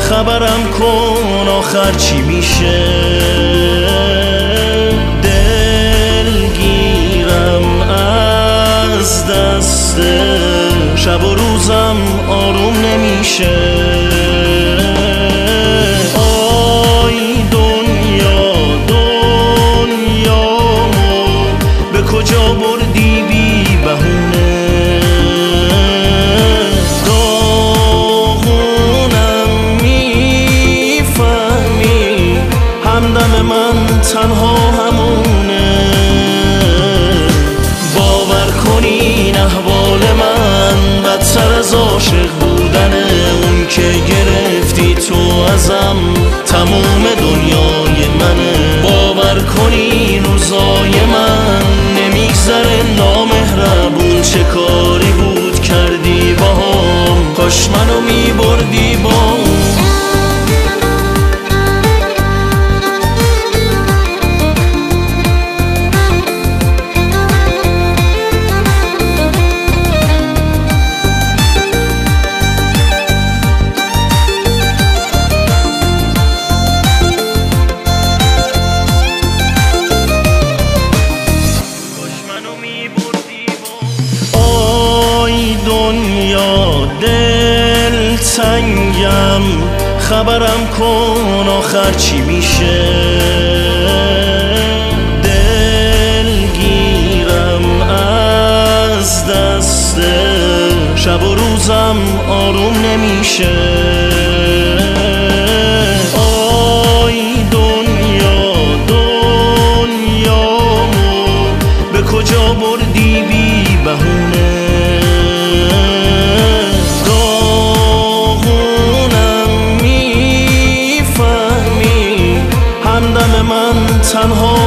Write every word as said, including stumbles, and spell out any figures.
خبرم کن آخر چی میشه. دلگیرم از دست شب و روزم آروم نمیشه. آی دنیا دنیامو به کجا بردی بی بهونه. همدم من تنها همونه. باور کنین احوال من بدتر از عاشق بودنه. اون که گرفتی تو ازم تموم دنیای منه. باور کنین روزای من نمیگذره نامهربون. چه کاری بود کردی باهام کاش منو میبردی با. دنیا دل تنگم خبرم کن آخر چی میشه. دلگیرم از دست شب و روزم آروم نمیشه. آی دنیا دنیامو به کجا بردی بی بهونه. همدم من تنها